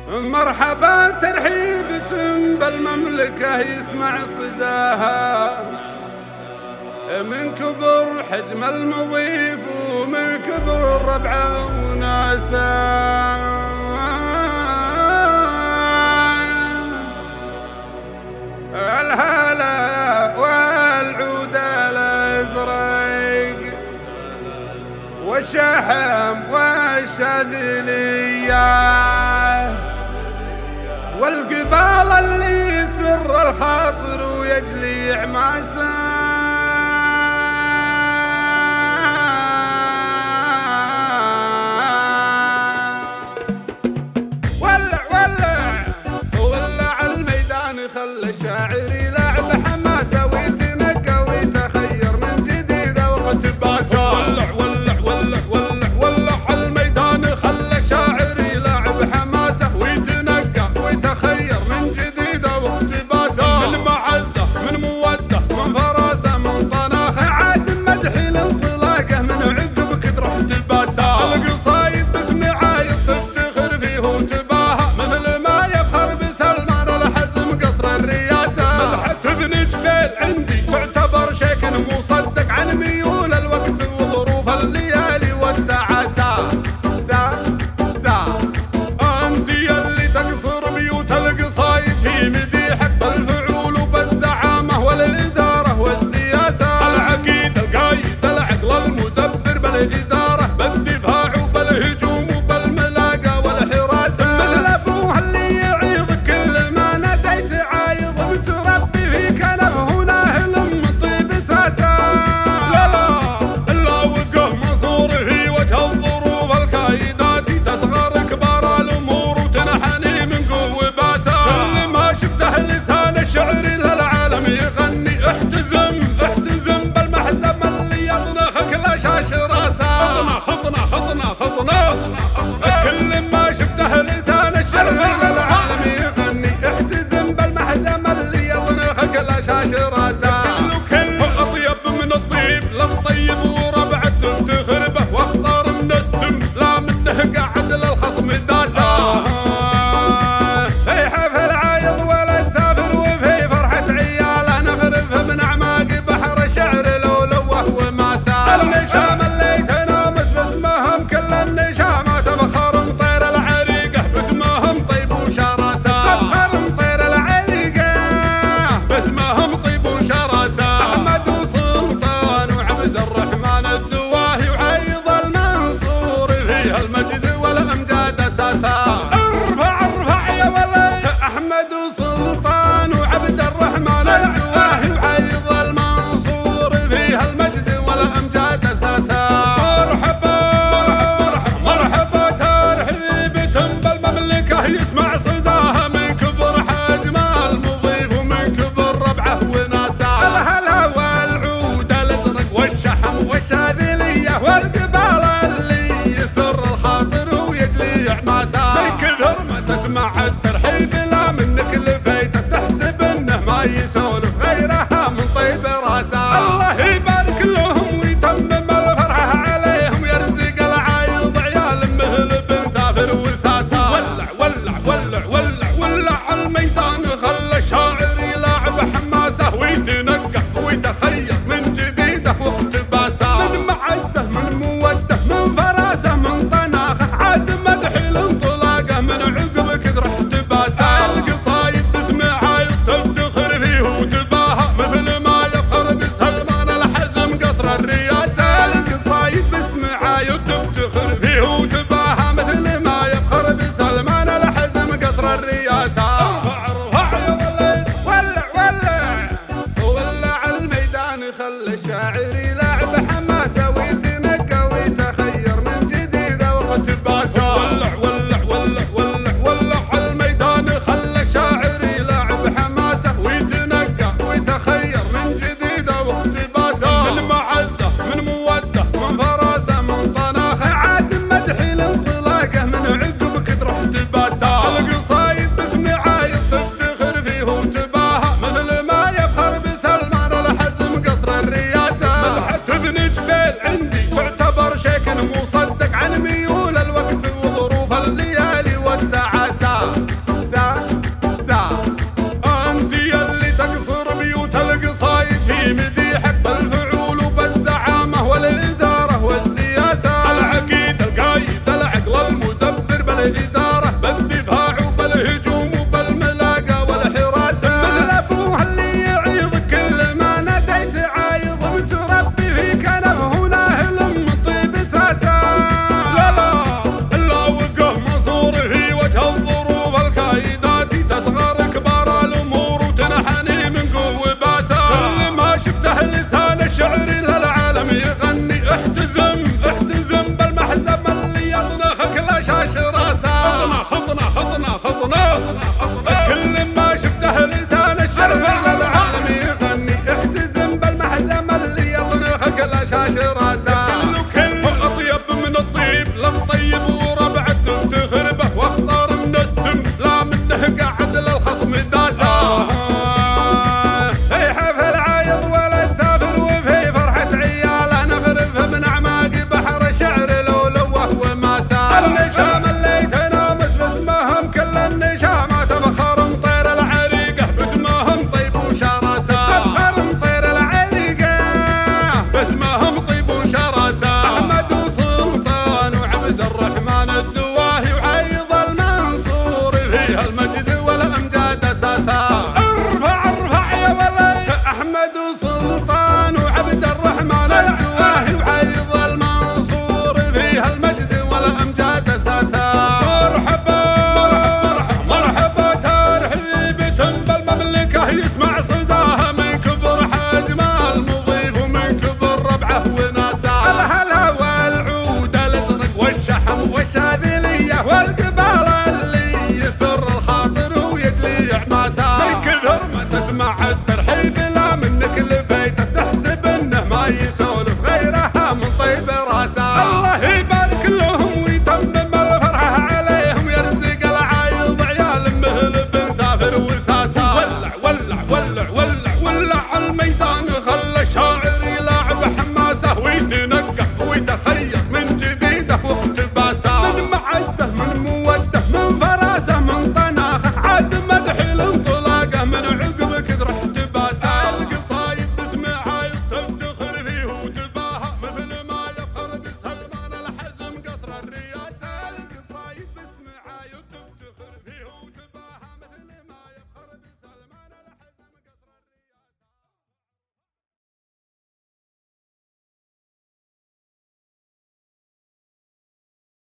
مرحبا ترحيبة بالمملكة يسمع صداها من كبر حجم المضيف ومن كبر ربعه وناسه. الهلا والعود الازرق والشحم والشاذليه والقبال اللي يسر الخاطر ويجلي عماسه. ولع الميدان خلى الشاعر يلعب حماسه ويتنقى ويتخير من جديد واقتباسه. ولع الميدان خلى الشاعر يلعب حماسه ويتنقى ويتخير من جديد واقتباسه. من معزه من موده من فراسه من طناخه عاد مدحي لانطلاقه من عقب كثر اقتباسه. القصايد باسم عايض تفتخر فيه وتباهى مثل ما يفخر بسلمان الحزم قصر الرياسه. مدحت ابن جبيل عندي تعتبر شيء مصدق عن ميول الوقت وظروف الليالي والتعاسه. انت يلي تقصر بيوت القصايد في مديحك بالفعول وبالزعامه والاداره والسياسه. العقيد القايد العقل المدبر بالاداره بالدفاع وبالهجوم وبالملاقه والحراسه. مثل ابوها اللي يعيض كل ما ناديت عايض متربي في كنف هنا هلم طيب ساسه. لا الا وقه منصور في وجه الظروف الكايدات تصغر كبار الامور وتنحني من قوه باسه. كل ما شفته لسان الشعر للعالم يغني احتزم بالمحزم اللي يطنخك لا شاشه